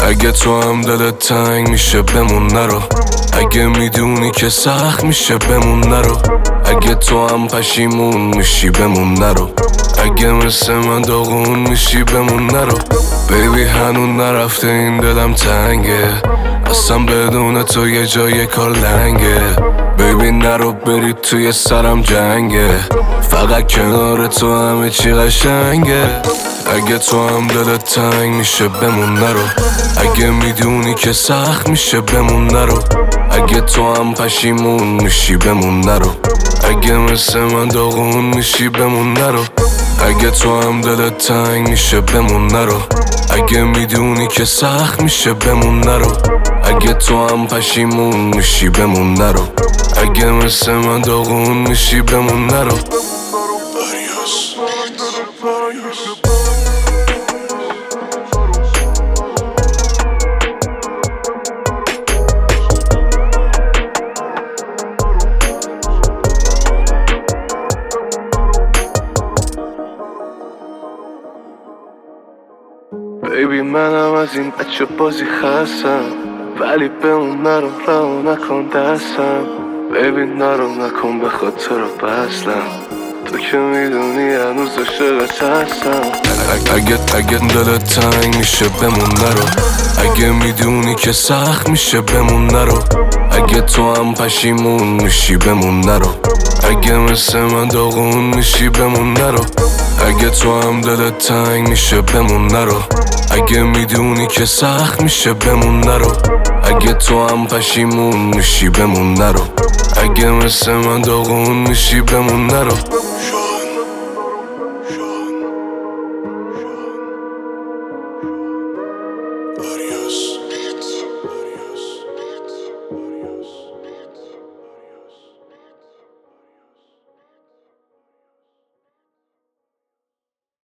اگه تو هم دلت تنگ میشه بمون نرو. اگه میدونی که سخت میشه بمون نرو. اگه تو هم پشیمون میشی بمون نرو. اگه مثل من داغون میشی بمون نرو. بیبی هنون نرفته این دلم تنگه، اصلا بدون تو یه جای کار لنگه. بیبی نرو بری توی سرم جنگه، فقط کنار تو همه چی قشنگه. اگه تو هم دلت تنگ میشه بمون نرو. اگه میدونی که سخت میشه بمون نرو. اگه تو هم پشیمون میشی بمون نرو. اگه مثل من داغون میشی بمون نرو. اگه تو هم دلت تنگ میشه بمون نرو. اگه میدونی که سخت میشه بمون نرو. اگه تو هم پشیمون میشی بمون نرو. اگه مثل من داغون میشی بمون نرو. بیبی منم از این بچه بازی خستم، ولی بمون نرو رها نکن دستم. بیبی نرو نکن به خاطر بسلم، تو که میدونی هنوز عاشقت هستم. اگه دلت تنگ میشه بمون نرو. اگه میدونی که سخت میشه بمون نرو. اگه تو هم پشیمون میشی بمون نرو. اگه مثل من داغون میشی بمون نرو. اگه تو هم دلت تنگ میشه بمون نرو. اگه میدونی که سخت میشه بمون نرو. اگه تو هم پشیمون میشی بمون نرو. اگه مثل من داغون میشی بمون نرو.